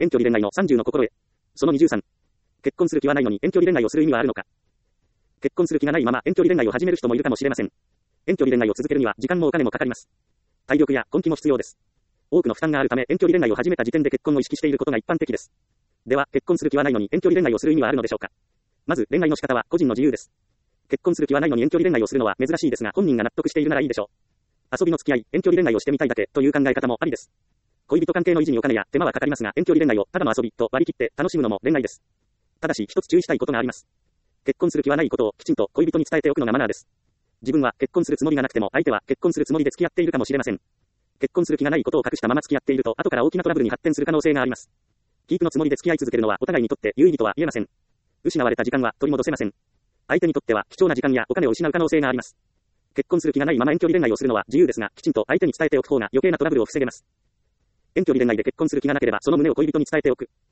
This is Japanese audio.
遠距離恋愛の30の心得。その23。結婚する気はないのに遠距離恋愛をする意味はあるのか。結婚する気がないまま遠距離恋愛を始める人もいるかもしれません。遠距離恋愛を続けるには時間もお金もかかります。体力や根気も必要です。多くの負担があるため遠距離恋愛を始めた時点で結婚を意識していることが一般的です。では、結婚する気はないのに遠距離恋愛をする意味はあるのでしょうか。まず、恋愛の仕方は個人の自由です。結婚する気はないのに遠距離恋愛をするのは珍しいですが、本人が納得しているならいいでしょう。遊びの付き合い、遠距離恋愛をしてみたいだけという考え方もありです。恋人関係の維持にお金や手間はかかりますが、遠距離恋愛をただの遊びと割り切って楽しむのも恋愛です。ただし、一つ注意したいことがあります。結婚する気はないことをきちんと恋人に伝えておくのがマナーです。自分は結婚するつもりがなくても、相手は結婚するつもりで付き合っているかもしれません。結婚する気がないことを隠したまま付き合っていると、後から大きなトラブルに発展する可能性があります。キープのつもりで付き合い続けるのはお互いにとって有意義とは言えません。失われた時間は取り戻せません。相手にとっては貴重な時間やお金を失う可能性があります。結婚する気がないまま遠距離恋愛をするのは自由ですが、きちんと相手に伝えておく方が余計なトラブルを防げます。遠距離恋愛で結婚する気がなければ、その旨を恋人に伝えておく。